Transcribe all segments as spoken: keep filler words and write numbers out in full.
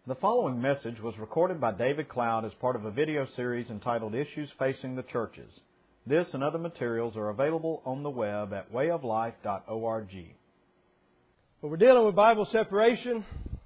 The following message was recorded by David Cloud as part of a video series entitled Issues Facing the Churches. This and other materials are available on the web at way of life dot org. Well, we're dealing with Bible separation.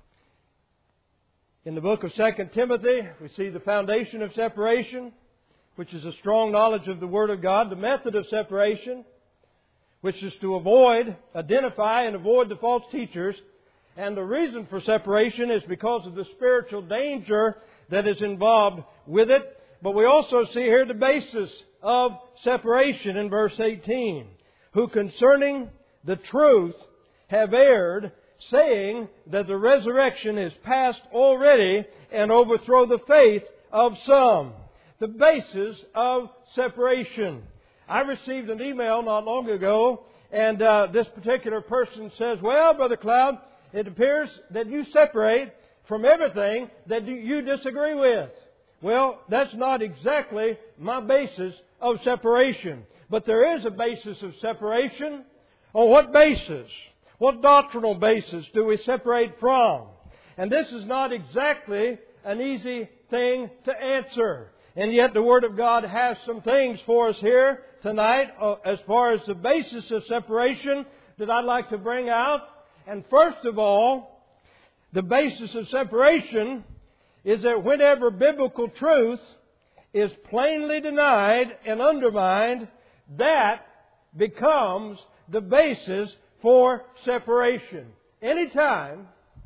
In the book of Second Timothy, we see the foundation of separation, which is a strong knowledge of the Word of God, the method of separation, which is to avoid, identify, and avoid the false teachers. And the reason for separation is because of the spiritual danger that is involved with it. But we also see here the basis of separation in verse eighteen. Who concerning the truth have erred, saying that the resurrection is past already, and overthrow the faith of some. The basis of separation. I received an email not long ago, and uh, this particular person says, well, Brother Cloud, it appears that you separate from everything that you disagree with. Well, that's not exactly my basis of separation. But there is a basis of separation. On what basis? What doctrinal basis do we separate from? And this is not exactly an easy thing to answer. And yet the Word of God has some things for us here tonight as far as the basis of separation that I'd like to bring out. And first of all, the basis of separation is that whenever biblical truth is plainly denied and undermined, that becomes the basis for separation. Anytime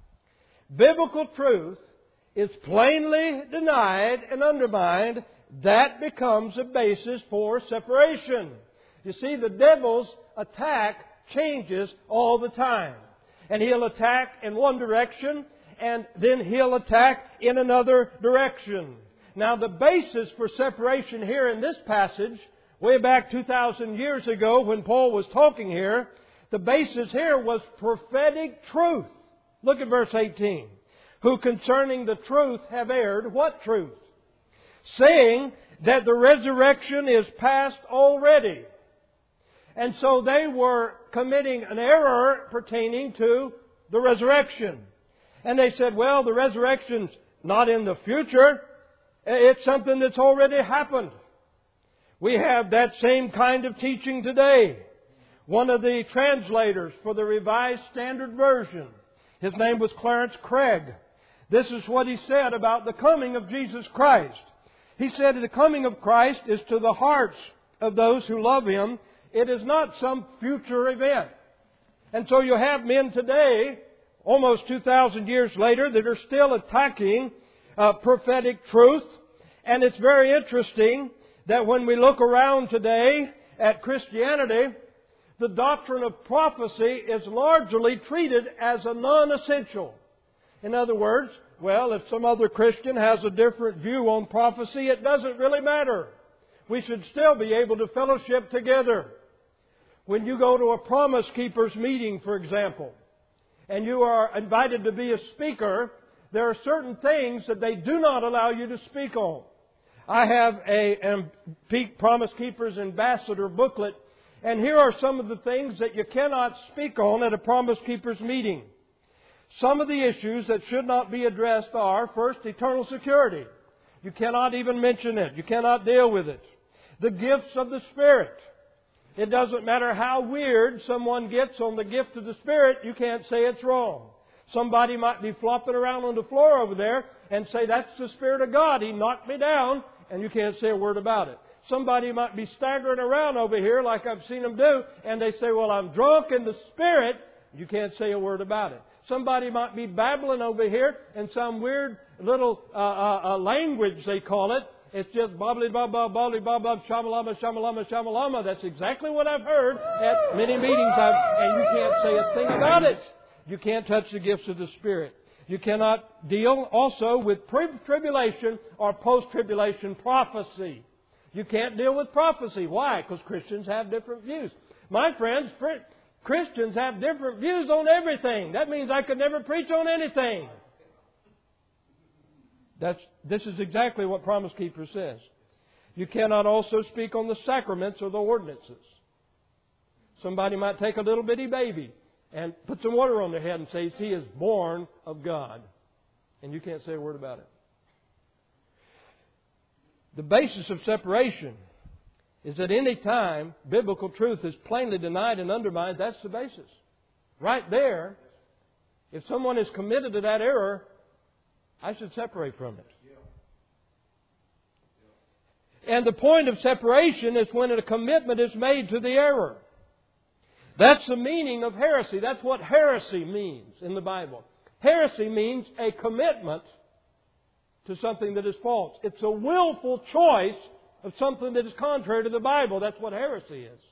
biblical truth is plainly denied and undermined, that becomes a basis for separation. You see, the devil's attack changes all the time. And he'll attack in one direction, and then he'll attack in another direction. Now, the basis for separation here in this passage, way back two thousand years ago when Paul was talking here, the basis here was prophetic truth. Look at verse eighteen. Who concerning the truth have erred. What truth? Saying that the resurrection is past already. And so they were committing an error pertaining to the resurrection. And they said, well, the resurrection's not in the future. It's something that's already happened. We have that same kind of teaching today. One of the translators for the Revised Standard Version, his name was Clarence Craig. This is what he said about the coming of Jesus Christ. He said the coming of Christ is to the hearts of those who love Him. It is not some future event. And so you have men today, almost two thousand years later, that are still attacking uh, prophetic truth. And it's very interesting that when we look around today at Christianity, the doctrine of prophecy is largely treated as a non-essential. In other words, well, if some other Christian has a different view on prophecy, it doesn't really matter. We should still be able to fellowship together. When you go to a Promise Keepers meeting, for example, and you are invited to be a speaker, there are certain things that they do not allow you to speak on. I have a, a Promise Keepers Ambassador booklet, and here are some of the things that you cannot speak on at a Promise Keepers meeting. Some of the issues that should not be addressed are, first, eternal security. You cannot even mention it. You cannot deal with it. The gifts of the Spirit. It doesn't matter how weird someone gets on the gift of the Spirit, you can't say it's wrong. Somebody might be flopping around on the floor over there and say, that's the Spirit of God. He knocked me down, and you can't say a word about it. Somebody might be staggering around over here like I've seen them do, and they say, well, I'm drunk in the Spirit. You can't say a word about it. Somebody might be babbling over here in some weird little uh, uh, uh, language, they call it. It's just bobbly bob bob bobbly bob bob shamalama shamalama shamalama. That's exactly what I've heard at many meetings, I've, and you can't say a thing about it. You can't touch the gifts of the Spirit. You cannot deal also with pre-tribulation or post-tribulation prophecy. You can't deal with prophecy. Why? Because Christians have different views. My friends, Christians have different views on everything. That means I could never preach on anything. That's, this is exactly what Promise Keeper says. You cannot also speak on the sacraments or the ordinances. Somebody might take a little bitty baby and put some water on their head and say, he is born of God. and you can't say a word about it. The basis of separation is that any time biblical truth is plainly denied and undermined, that's the basis. Right there, if someone is committed to that error, I should separate from it. And the point of separation is when a commitment is made to the error. That's the meaning of heresy. That's what heresy means in the Bible. Heresy means a commitment to something that is false. It's a willful choice of something that is contrary to the Bible. That's what heresy is.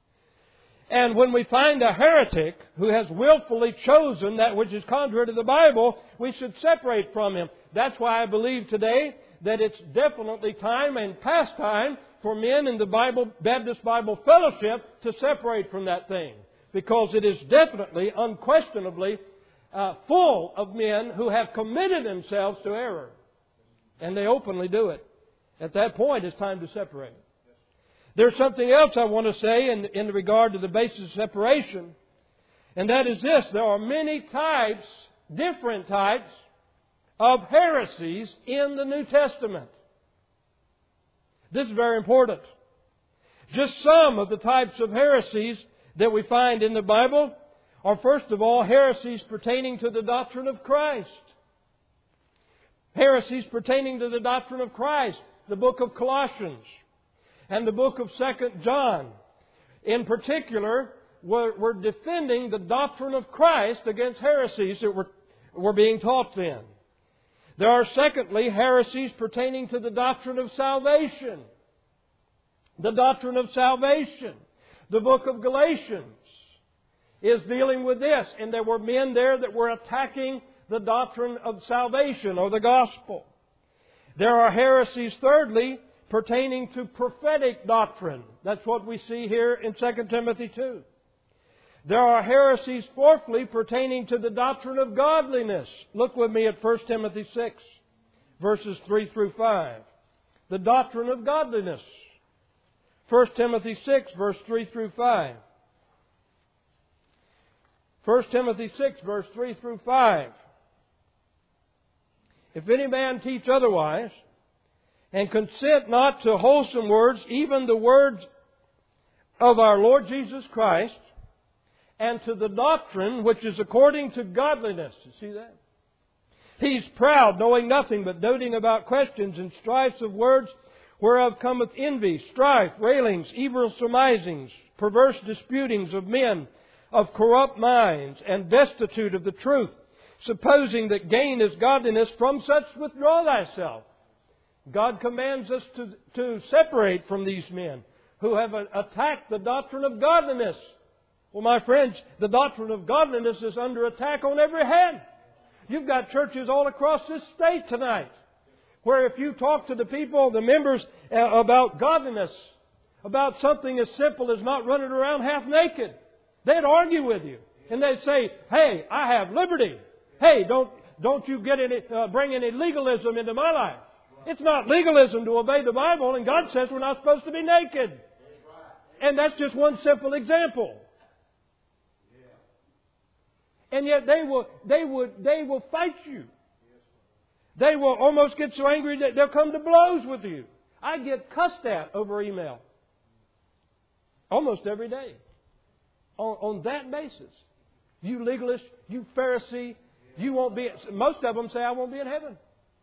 And when we find a heretic who has willfully chosen that which is contrary to the Bible, we should separate from him. That's why I believe today that it's definitely time and past time for men in the Bible, Baptist Bible Fellowship to separate from that thing. Because it is definitely, unquestionably, uh, full of men who have committed themselves to error. And they openly do it. At that point, it's time to separate. There's something else I want to say in, in regard to the basis of separation. And that is this. There are many types, different types, of heresies in the New Testament. This is very important. Just some of the types of heresies that we find in the Bible are, first of all, heresies pertaining to the doctrine of Christ. Heresies pertaining to the doctrine of Christ. The book of Colossians and the book of Second John, in particular, were, were defending the doctrine of Christ against heresies that were, were being taught then. There are, secondly, heresies pertaining to the doctrine of salvation. The doctrine of salvation. The book of Galatians is dealing with this. And there were men there that were attacking the doctrine of salvation or the gospel. There are heresies, thirdly, pertaining to prophetic doctrine. That's what we see here in Second Timothy two. There are heresies, fourthly, pertaining to the doctrine of godliness. Look with me at First Timothy six, verses three through five. The doctrine of godliness. First Timothy six, verse three through five. First Timothy six, verse three through five. If any man teach otherwise, and consent not to wholesome words, even the words of our Lord Jesus Christ, and to the doctrine which is according to godliness. You see that? He's proud, knowing nothing, but doting about questions and strifes of words, whereof cometh envy, strife, railings, evil surmisings, perverse disputings of men of corrupt minds, and destitute of the truth, supposing that gain is godliness. From such withdraw thyself. God commands us to, to separate from these men who have attacked the doctrine of godliness. Well, my friends, the doctrine of godliness is under attack on every hand. You've got churches all across this state tonight where if you talk to the people, the members, uh, about godliness, about something as simple as not running around half naked, they'd argue with you. And they'd say, hey, I have liberty. Hey, don't, don't you get any, uh, bring any legalism into my life. It's not legalism to obey the Bible, and God says we're not supposed to be naked. And that's just one simple example. And yet they will, they would, they will fight you. They will almost get so angry that they'll come to blows with you. I get cussed at over email. Almost every day. On, on that basis. You legalist, you Pharisee, you won't be, most of them say I won't be in heaven.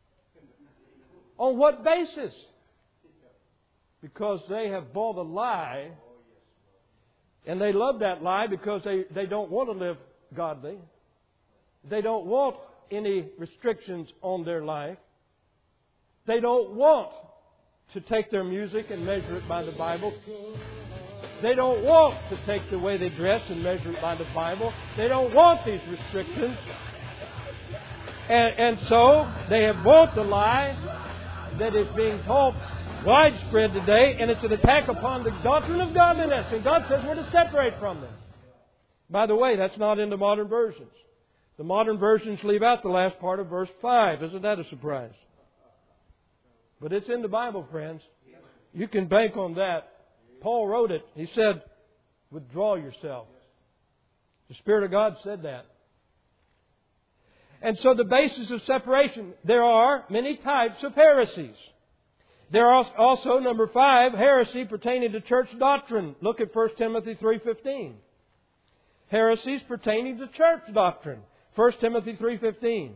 On what basis? Because they have bought a lie. And they love that lie because they, they don't want to live godly. They don't want any restrictions on their life. They don't want to take their music and measure it by the Bible. They don't want to take the way they dress and measure it by the Bible. They don't want these restrictions. And, and so they have bought the lie that is being taught widespread today, and it's an attack upon the doctrine of godliness. And God says we're to separate from them. By the way, that's not in the modern versions. The modern versions leave out the last part of verse five. Isn't that a surprise? But it's in the Bible, friends. You can bank on that. Paul wrote it. He said, withdraw yourself. The Spirit of God said that. And so the basis of separation, there are many types of heresies. There are also, number five, heresy pertaining to church doctrine. Look at First Timothy three fifteen. Heresies pertaining to church doctrine. First Timothy three fifteen.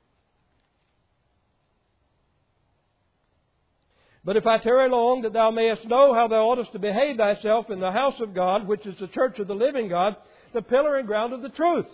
But if I tarry long, that thou mayest know how thou oughtest to behave thyself in the house of God, which is the church of the living God, the pillar and ground of the truth.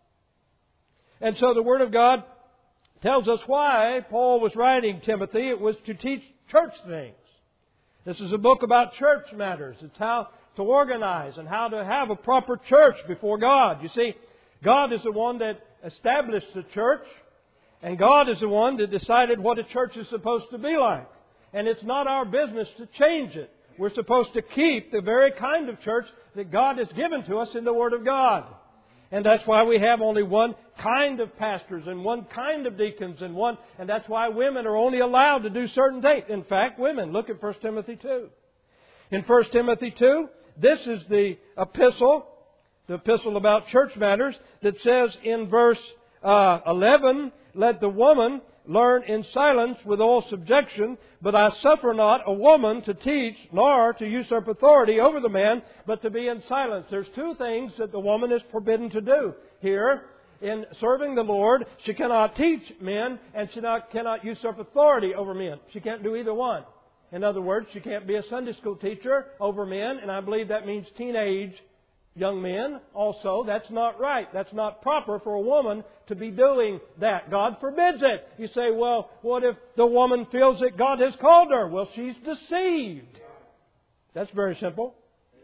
And so the Word of God tells us why Paul was writing Timothy. It was to teach church things. This is a book about church matters. It's how to organize and how to have a proper church before God. You see, God is the one that established the church, and God is the one that decided what a church is supposed to be like. And it's not our business to change it. We're supposed to keep the very kind of church that God has given to us in the Word of God. And that's why we have only one kind of pastors and one kind of deacons and one, and that's why women are only allowed to do certain things. In fact, women, look at First Timothy two. In First Timothy two, this is the epistle, the epistle about church matters, that says in verse uh, eleven, let the woman learn in silence with all subjection, but I suffer not a woman to teach, nor to usurp authority over the man, but to be in silence. There's two things that the woman is forbidden to do. Here, in serving the Lord, she cannot teach men, and she not, cannot usurp authority over men. She can't do either one. In other words, she can't be a Sunday school teacher over men, and I believe that means teenage young men also. That's not right. That's not proper for a woman to be doing that. God forbids it. You say, well, what if the woman feels that God has called her? Well, she's deceived. That's very simple.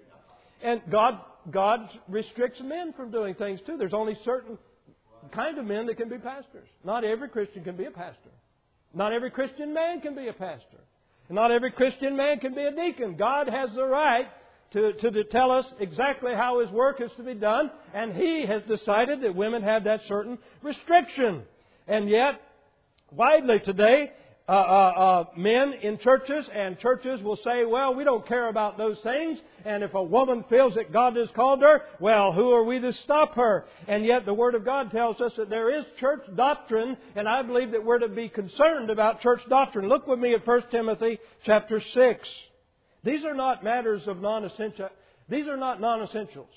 And God, God restricts men from doing things too. There's only certain kind of men that can be pastors. Not every Christian can be a pastor. Not every Christian man can be a pastor. And not every Christian man can be a deacon. God has the right To, to, to tell us exactly how His work is to be done. And He has decided that women have that certain restriction. And yet, widely today, uh, uh, uh, men in churches and churches will say, well, we don't care about those things. And if a woman feels that God has called her, well, who are we to stop her? And yet the Word of God tells us that there is church doctrine. And I believe that we're to be concerned about church doctrine. Look with me at First Timothy chapter six. These are not matters of non-essential. These are not non-essentials.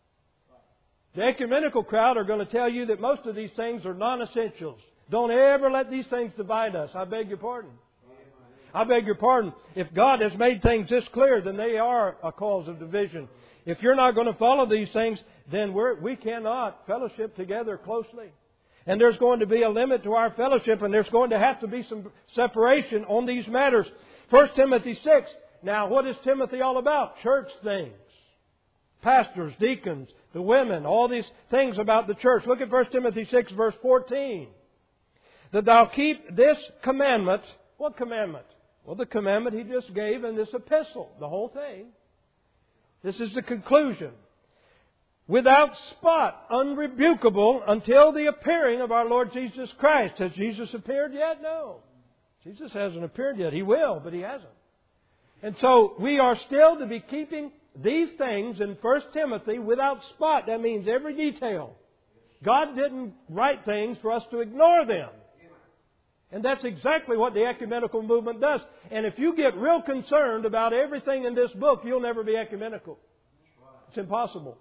The ecumenical crowd are going to tell you that most of these things are non-essentials. Don't ever let these things divide us. I beg your pardon. I beg your pardon. If God has made things this clear, then they are a cause of division. If you're not going to follow these things, then we're, we cannot fellowship together closely. And there's going to be a limit to our fellowship, and there's going to have to be some separation on these matters. First Timothy six. Now, what is Timothy all about? Church things. Pastors, deacons, the women, all these things about the church. Look at First Timothy six, verse fourteen. That thou keep this commandment. What commandment? Well, the commandment he just gave in this epistle. The whole thing. This is the conclusion. Without spot, unrebukable, until the appearing of our Lord Jesus Christ. Has Jesus appeared yet? No. Jesus hasn't appeared yet. He will, but He hasn't. And so we are still to be keeping these things in First Timothy without spot. That means every detail. God didn't write things for us to ignore them. And that's exactly what the ecumenical movement does. And if you get real concerned about everything in this book, you'll never be ecumenical. It's impossible.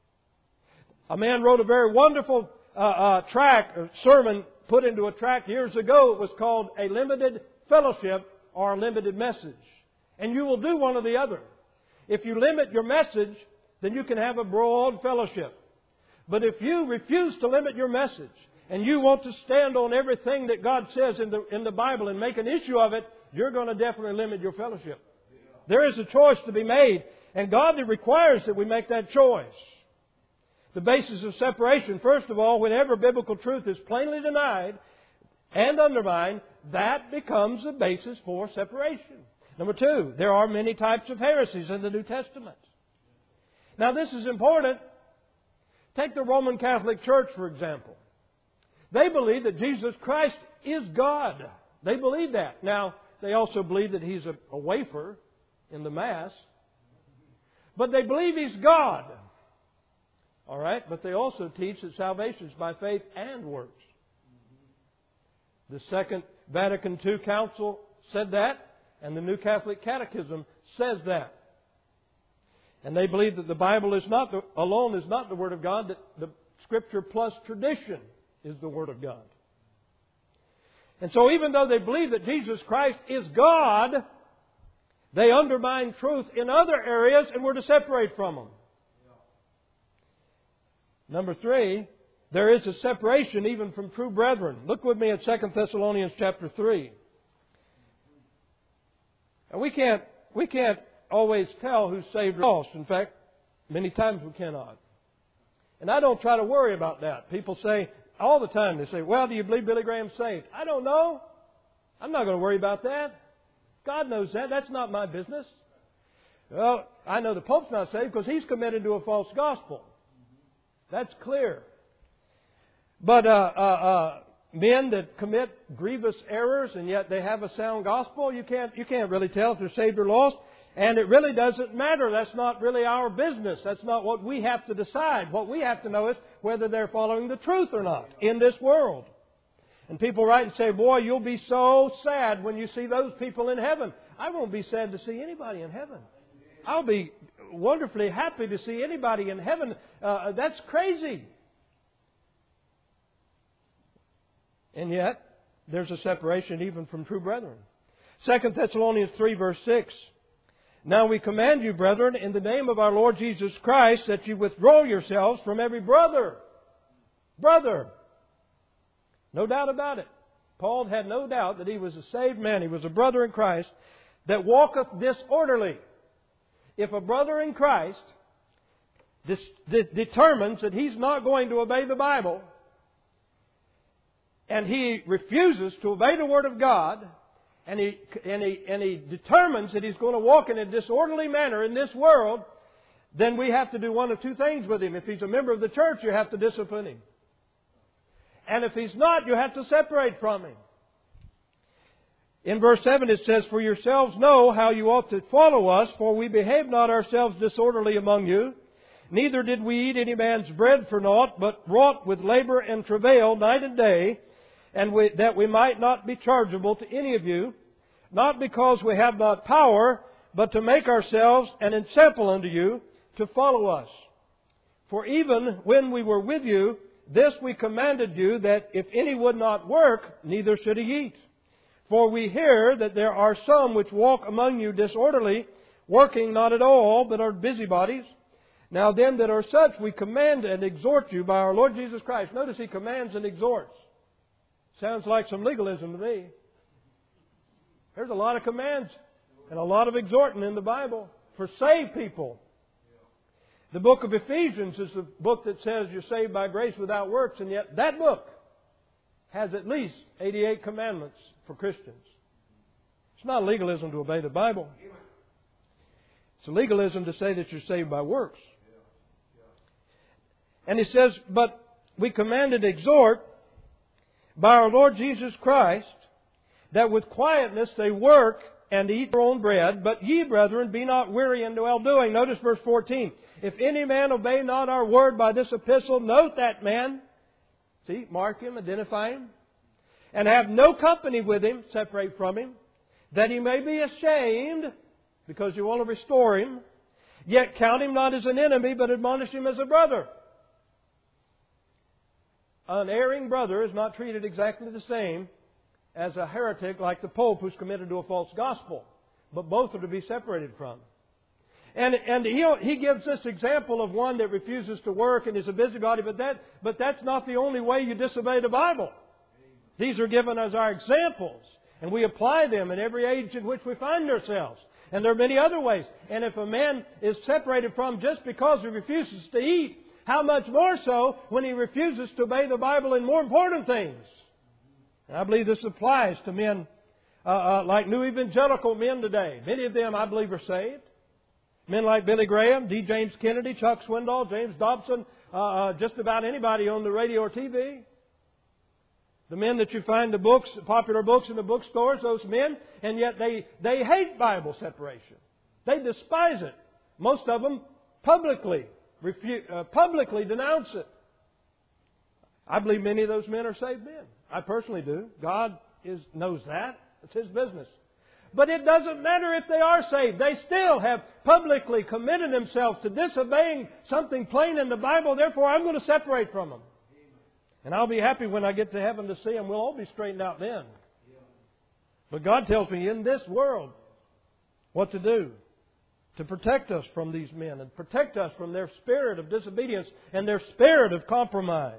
A man wrote a very wonderful uh, uh, tract, or sermon put into a tract years ago. It was called A Limited Fellowship or a Limited Message. And you will do one or the other. If you limit your message, then you can have a broad fellowship. But if you refuse to limit your message, and you want to stand on everything that God says in the, in the Bible and make an issue of it, you're going to definitely limit your fellowship. There is a choice to be made, and God requires that we make that choice. The basis of separation, first of all, whenever biblical truth is plainly denied and undermined, that becomes the basis for separation. Number two, there are many types of heresies in the New Testament. Now, this is important. Take the Roman Catholic Church, for example. They believe that Jesus Christ is God. They believe that. Now, they also believe that He's a, a wafer in the Mass. But they believe He's God. All right? But they also teach that salvation is by faith and works. The Second Vatican Two Council said that, and the New Catholic Catechism says that. And they believe that the Bible is not the, alone is not the Word of God, that the Scripture plus tradition is the Word of God. And so even though they believe that Jesus Christ is God, they undermine truth in other areas, and we're to separate from them. Number three, there is a separation even from true brethren. Look with me at Second Thessalonians chapter three. And we can't, we can't always tell who's saved or lost. In fact, many times we cannot. And I don't try to worry about that. People say, all the time, they say, well, do you believe Billy Graham's saved? I don't know. I'm not going to worry about that. God knows that. That's not my business. Well, I know the Pope's not saved because he's committed to a false gospel. That's clear. But uh, uh, uh, men that commit grievous errors and yet they have a sound gospel, you can't you can't really tell if they're saved or lost. And it really doesn't matter. That's not really our business. That's not what we have to decide. What we have to know is whether they're following the truth or not in this world. And people write and say, boy, you'll be so sad when you see those people in heaven. I won't be sad to see anybody in heaven. I'll be wonderfully happy to see anybody in heaven. Uh, that's crazy. And yet, there's a separation even from true brethren. Second Thessalonians three, verse six. Now we command you, brethren, in the name of our Lord Jesus Christ, that you withdraw yourselves from every brother. Brother. No doubt about it. Paul had no doubt that he was a saved man. He was a brother in Christ that walketh disorderly. If a brother in Christ dis- de- determines that he's not going to obey the Bible, and he refuses to obey the Word of God, and he, and he, and he determines that he's going to walk in a disorderly manner in this world, then we have to do one of two things with him. If he's a member of the church, you have to discipline him. And if he's not, you have to separate from him. In verse seven it says, for yourselves know how you ought to follow us, for we behave not ourselves disorderly among you, neither did we eat any man's bread for naught, but wrought with labor and travail night and day, and we, that we might not be chargeable to any of you, not because we have not power, but to make ourselves an ensample unto you, to follow us. For even when we were with you, this we commanded you, that if any would not work, neither should he eat. For we hear that there are some which walk among you disorderly, working not at all, but are busybodies. Now them that are such we command and exhort you by our Lord Jesus Christ. Notice he commands and exhorts. Sounds like some legalism to me. There's a lot of commands and a lot of exhorting in the Bible for saved people. The book of Ephesians is the book that says you're saved by grace without works, and yet that book has at least eighty-eight commandments for Christians. It's not legalism to obey the Bible. It's a legalism to say that you're saved by works. And he says, but we command and exhort by our Lord Jesus Christ, that with quietness they work and eat their own bread, but ye, brethren, be not weary in well-doing. Notice verse fourteen. If any man obey not our word by this epistle, note that man. See, mark him, identify him. And have no company with him, separate from him, that he may be ashamed, because you want to restore him. Yet count him not as an enemy, but admonish him as a brother. An erring brother is not treated exactly the same as a heretic like the Pope who's committed to a false gospel. But both are to be separated from. And, and he, he gives this example of one that refuses to work and is a busybody, but, that, but that's not the only way you disobey the Bible. These are given as our examples, and we apply them in every age in which we find ourselves. And there are many other ways. And if a man is separated from just because he refuses to eat, how much more so when he refuses to obey the Bible in more important things? And I believe this applies to men uh, uh, like new evangelical men today. Many of them, I believe, are saved. Men like Billy Graham, D. James Kennedy, Chuck Swindoll, James Dobson, uh, uh, just about anybody on the radio or T V. The men that you find the books, popular books in the bookstores, those men, and yet they, they hate Bible separation. They despise it. Most of them publicly, refu- uh, publicly denounce it. I believe many of those men are saved men. I personally do. God is, knows that. It's His business. But it doesn't matter if they are saved. They still have publicly committed themselves to disobeying something plain in the Bible. Therefore, I'm going to separate from them. And I'll be happy when I get to heaven to see them. We'll all be straightened out then. But God tells me in this world what to do to protect us from these men and protect us from their spirit of disobedience and their spirit of compromise.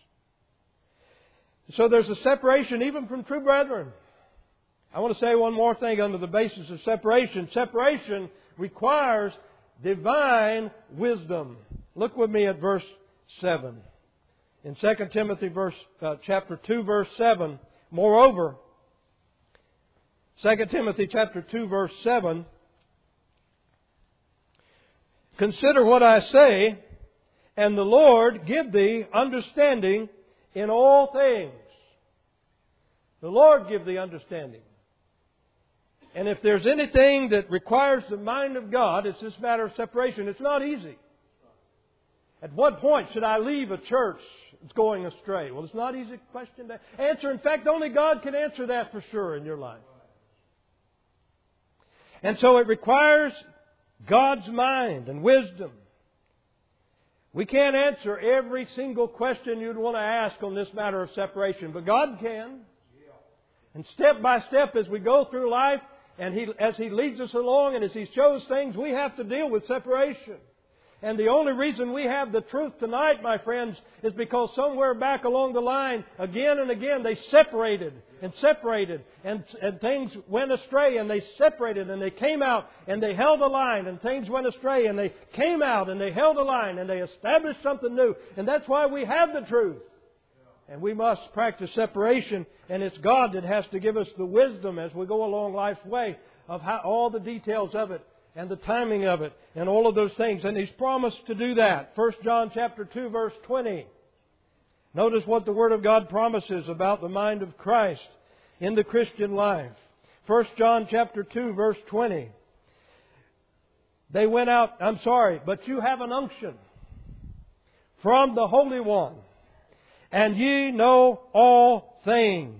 So there's a separation even from true brethren. I want to say one more thing under the basis of separation. Separation requires divine wisdom. Look with me at verse seven. In Second Timothy verse, uh, chapter two, verse seven, moreover, Second Timothy chapter two, verse seven, consider what I say, and the Lord give thee understanding in all things. The Lord give thee understanding. And if there's anything that requires the mind of God, it's this matter of separation. It's not easy. At what point should I leave a church that's going astray? Well, it's not an easy question to answer. In fact, only God can answer that for sure in your life. And so it requires God's mind and wisdom. We can't answer every single question you'd want to ask on this matter of separation, but God can. And step by step as we go through life, and he, as He leads us along and as He shows things, we have to deal with separation. And the only reason we have the truth tonight, my friends, is because somewhere back along the line, again and again, they separated and separated and, and things went astray and they separated and they came out and they held a line and things went astray and they came out and they held a line and they established something new. And that's why we have the truth. And we must practice separation, and it's God that has to give us the wisdom as we go along life's way of how, all the details of it and the timing of it and all of those things. And He's promised to do that. First John chapter two, verse twenty. Notice what the Word of God promises about the mind of Christ in the Christian life. First John chapter two, verse twenty. They went out, I'm sorry, but you have an unction from the Holy One, and ye know all things.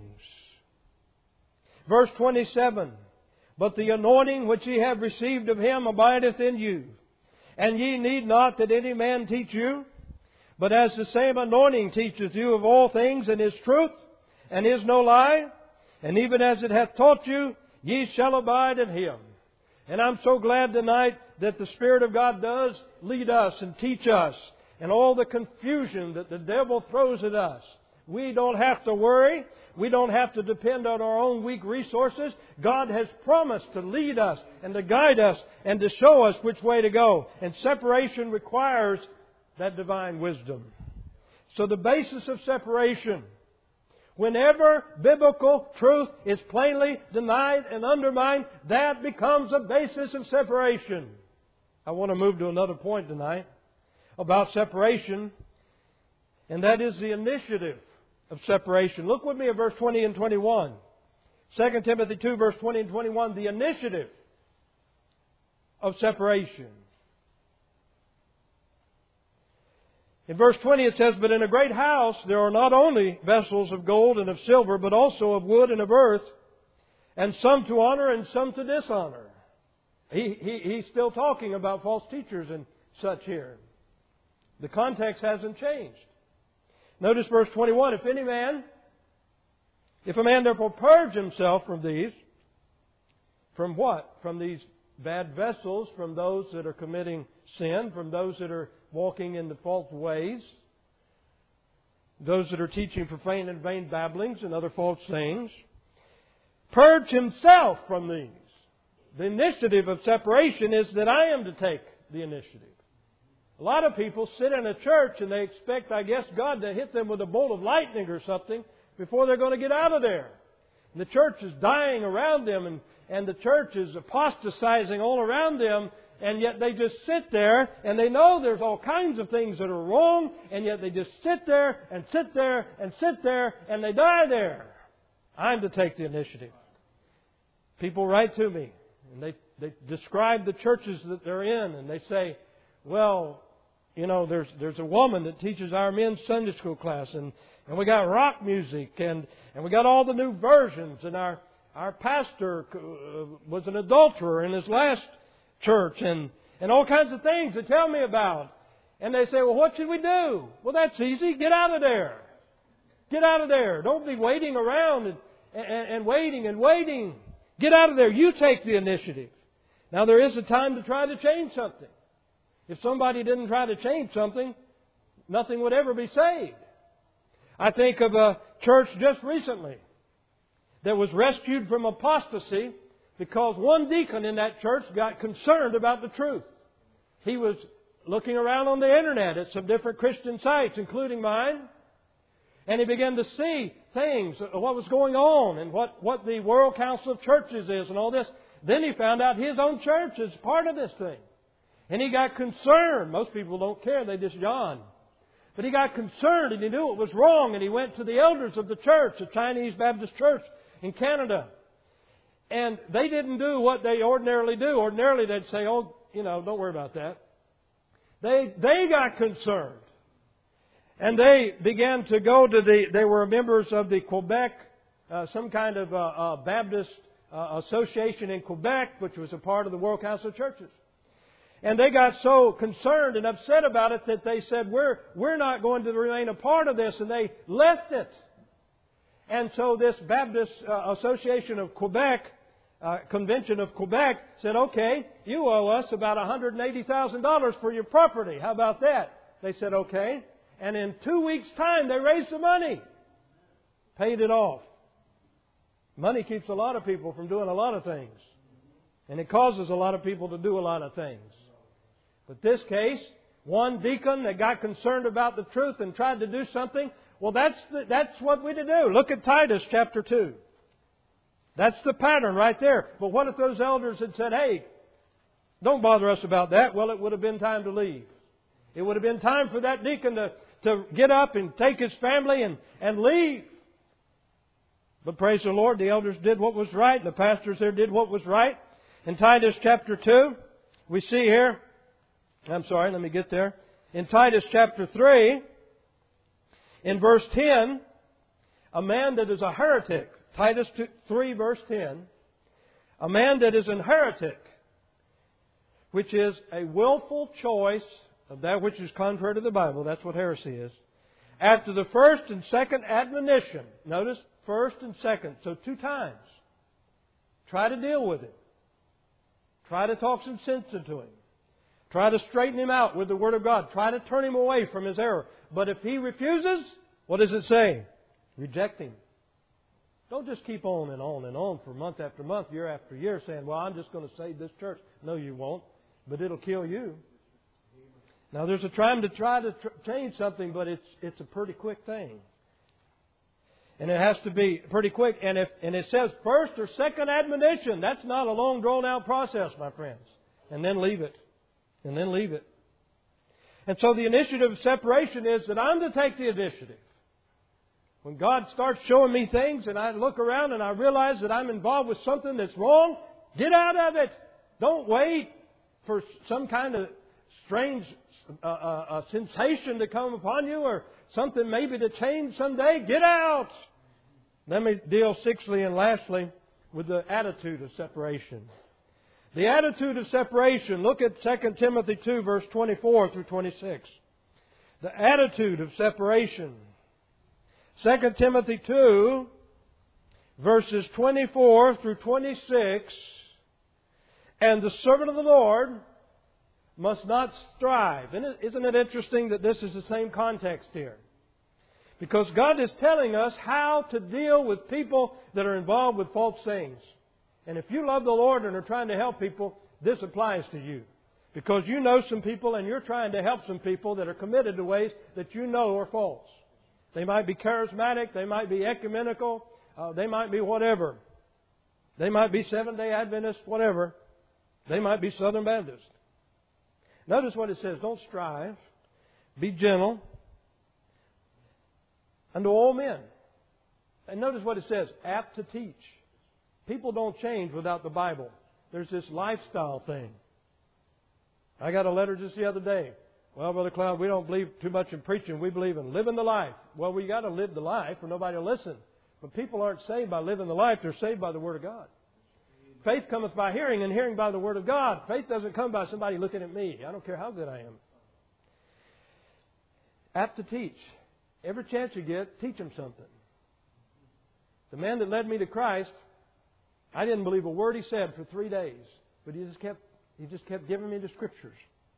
Verse twenty-seven. But the anointing which ye have received of Him abideth in you. And ye need not that any man teach you, but as the same anointing teacheth you of all things, and is truth, and is no lie, and even as it hath taught you, ye shall abide in Him. And I'm so glad tonight that the Spirit of God does lead us and teach us. And all the confusion that the devil throws at us, we don't have to worry. We don't have to depend on our own weak resources. God has promised to lead us and to guide us and to show us which way to go. And separation requires that divine wisdom. So the basis of separation, whenever biblical truth is plainly denied and undermined, that becomes a basis of separation. I want to move to another point tonight about separation, and that is the initiative of separation. Look with me at verse twenty and twenty-one. Second Timothy two, verse twenty and twenty-one, the initiative of separation. In verse twenty it says, But in a great house there are not only vessels of gold and of silver, but also of wood and of earth, and some to honor and some to dishonor. He, he, he's still talking about false teachers and such here. The context hasn't changed. Notice verse twenty-one. If any man, if a man therefore purge himself from these, from what? From these bad vessels, from those that are committing sin, from those that are walking in the false ways, those that are teaching profane and vain babblings and other false things, purge himself from these. The initiative of separation is that I am to take the initiative. A lot of people sit in a church and they expect, I guess, God to hit them with a bolt of lightning or something before they're going to get out of there. And the church is dying around them and, and the church is apostatizing all around them, and yet they just sit there and they know there's all kinds of things that are wrong, and yet they just sit there and sit there and sit there and they die there. I'm to take the initiative. People write to me and they, they describe the churches that they're in and they say, well, you know, there's there's a woman that teaches our men's Sunday school class, and, and we got rock music, and, and we got all the new versions, and our our pastor was an adulterer in his last church, and, and all kinds of things they tell me about. And they say, well, what should we do? Well, that's easy. Get out of there. Get out of there. Don't be waiting around and, and, and waiting and waiting. Get out of there. You take the initiative. Now, there is a time to try to change something. If somebody didn't try to change something, nothing would ever be saved. I think of a church just recently that was rescued from apostasy because one deacon in that church got concerned about the truth. He was looking around on the internet at some different Christian sites, including mine, and he began to see things, what was going on, and what, what the World Council of Churches is and all this. Then he found out his own church is part of this thing. And he got concerned. Most people don't care, they just yawn. But he got concerned and he knew it was wrong, and he went to the elders of the church, the Chinese Baptist Church in Canada. And they didn't do what they ordinarily do. Ordinarily they'd say, oh, you know, don't worry about that. They they got concerned. And they began to go to the, they were members of the Quebec, uh, some kind of uh, uh, Baptist uh, association in Quebec, which was a part of the World Council of Churches. And they got so concerned and upset about it that they said, we're, we're not going to remain a part of this. And they left it. And so this Baptist uh, Association of Quebec, uh, Convention of Quebec, said, okay, you owe us about one hundred eighty thousand dollars for your property. How about that? They said, okay. And in two weeks' time, they raised the money. Paid it off. Money keeps a lot of people from doing a lot of things. And it causes a lot of people to do a lot of things. But this case, one deacon that got concerned about the truth and tried to do something, well, that's the, that's what we to do. Look at Titus chapter two. That's the pattern right there. But what if those elders had said, hey, don't bother us about that? Well, it would have been time to leave. It would have been time for that deacon to, to get up and take his family and, and leave. But praise the Lord, the elders did what was right, and the pastors there did what was right. In Titus chapter two, we see here, I'm sorry, let me get there. In Titus chapter three, in verse ten, a man that is a heretic, Titus three verse ten, a man that is a heretic, which is a willful choice of that which is contrary to the Bible. That's what heresy is. After the first and second admonition, notice first and second, so two times. Try to deal with him. Try to talk some sense into him. Try to straighten him out with the Word of God. Try to turn him away from his error. But if he refuses, what does it say? Reject him. Don't just keep on and on and on for month after month, year after year, saying, well, I'm just going to save this church. No, you won't. But it'll kill you. Now, there's a time to try to tr- change something, but it's it's a pretty quick thing. And it has to be pretty quick. And if and it says first or second admonition, that's not a long, drawn-out process, my friends. And then leave it. And then leave it. And so the initiative of separation is that I'm to take the initiative. When God starts showing me things and I look around and I realize that I'm involved with something that's wrong, get out of it. Don't wait for some kind of strange uh, uh, uh, sensation to come upon you or something maybe to change someday. Get out. Let me deal sixthly and lastly with the attitude of separation. The attitude of separation. Look at Second Timothy two, verse twenty-four through twenty-six. The attitude of separation. Second Timothy two, verses twenty-four through twenty-six. And the servant of the Lord must not strive. And isn't it interesting that this is the same context here? Because God is telling us how to deal with people that are involved with false things. And if you love the Lord and are trying to help people, this applies to you. Because you know some people and you're trying to help some people that are committed to ways that you know are false. They might be charismatic, they might be ecumenical, uh, they might be whatever. They might be Seventh-day Adventist, whatever. They might be Southern Baptist. Notice what it says. Don't strive. Be gentle unto all men. And notice what it says. Apt to teach. People don't change without the Bible. There's this lifestyle thing. I got a letter just the other day. Well, Brother Cloud, we don't believe too much in preaching. We believe in living the life. Well, we got to live the life or nobody will listen. But people aren't saved by living the life. They're saved by the Word of God. Faith cometh by hearing, and hearing by the Word of God. Faith doesn't come by somebody looking at me. I don't care how good I am. Apt to teach. Every chance you get, teach them something. The man that led me to Christ, I didn't believe a word he said for three days. But he just kept, he just kept giving me the Scriptures.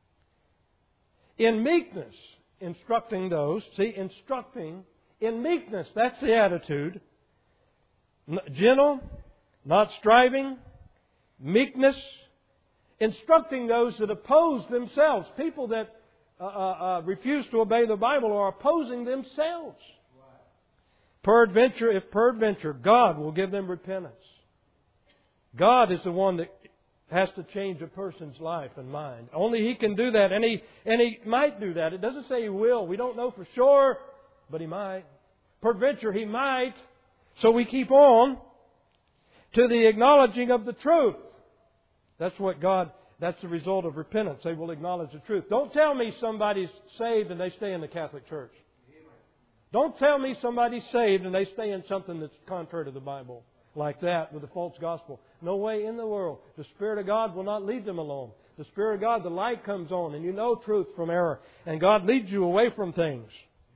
In meekness, instructing those. See, instructing in meekness. That's the attitude. Gentle, not striving, meekness, instructing those that oppose themselves. People that uh, uh, refuse to obey the Bible are opposing themselves. Peradventure, if peradventure, God will give them repentance. God is the one that has to change a person's life and mind. Only He can do that, and He and He might do that. It doesn't say He will. We don't know for sure, but He might. Peradventure, He might. So we keep on to the acknowledging of the truth. That's what God, that's the result of repentance. They will acknowledge the truth. Don't tell me somebody's saved and they stay in the Catholic Church. Don't tell me somebody's saved and they stay in something that's contrary to the Bible. Like that with the false gospel. No way in the world. The Spirit of God will not lead them alone. The Spirit of God, the light comes on and you know truth from error. And God leads you away from things.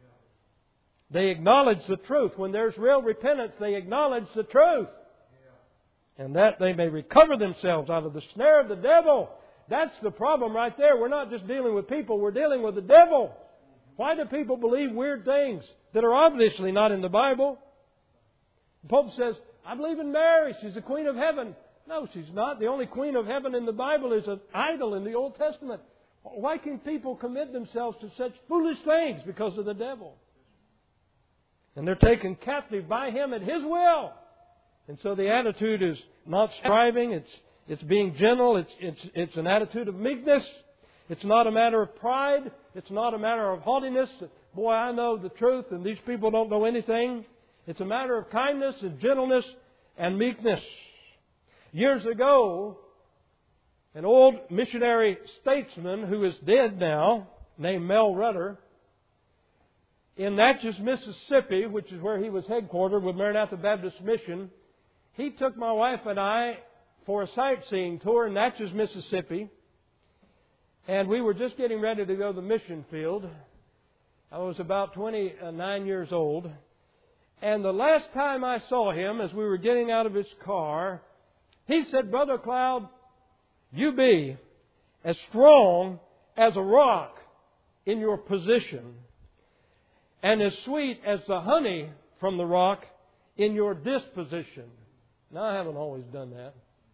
They acknowledge the truth. When there's real repentance, they acknowledge the truth. And that they may recover themselves out of the snare of the devil. That's the problem right there. We're not just dealing with people, we're dealing with the devil. Why do people believe weird things that are obviously not in the Bible? The Pope says, I believe in Mary. She's the Queen of Heaven. No, she's not. The only Queen of Heaven in the Bible is an idol in the Old Testament. Why can people commit themselves to such foolish things? Because of the devil. And they're taken captive by him at his will. And so the attitude is not striving. It's it's being gentle. It's it's it's an attitude of meekness. It's not a matter of pride. It's not a matter of haughtiness. Boy, I know the truth and these people don't know anything. It's a matter of kindness and gentleness and meekness. Years ago, an old missionary statesman who is dead now, named Mel Rutter, in Natchez, Mississippi, which is where he was headquartered with Maranatha Baptist Mission, he took my wife and I for a sightseeing tour in Natchez, Mississippi. And we were just getting ready to go to the mission field. I was about twenty-nine years old. And the last time I saw him, as we were getting out of his car, he said, Brother Cloud, you be as strong as a rock in your position, and as sweet as the honey from the rock in your disposition. Now, I haven't always done that,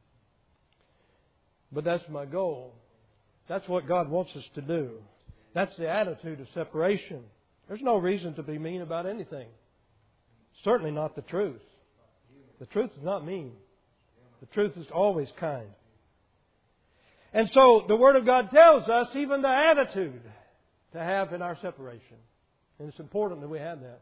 but that's my goal. That's what God wants us to do. That's the attitude of separation. There's no reason to be mean about anything. Certainly not the truth. The truth is not mean. The truth is always kind. And so the Word of God tells us even the attitude to have in our separation. And it's important that we have that.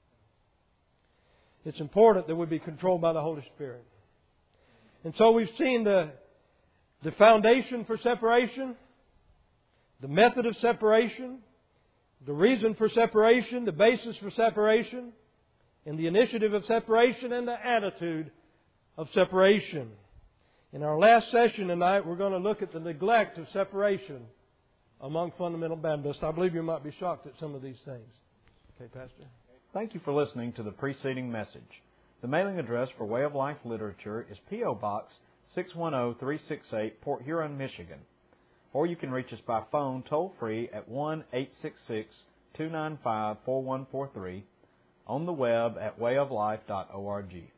It's important that we be controlled by the Holy Spirit. And so we've seen the, the foundation for separation, the method of separation, the reason for separation, the basis for separation, and the initiative of separation and the attitude of separation. In our last session tonight, we're going to look at the neglect of separation among fundamental Baptists. I believe you might be shocked at some of these things. Okay, Pastor. Thank you for listening to the preceding message. The mailing address for Way of Life Literature is P O Box six one zero three six eight, Port Huron, Michigan. Or you can reach us by phone toll-free at one eight six six, two nine five, four one four three, on the web at way of life dot org.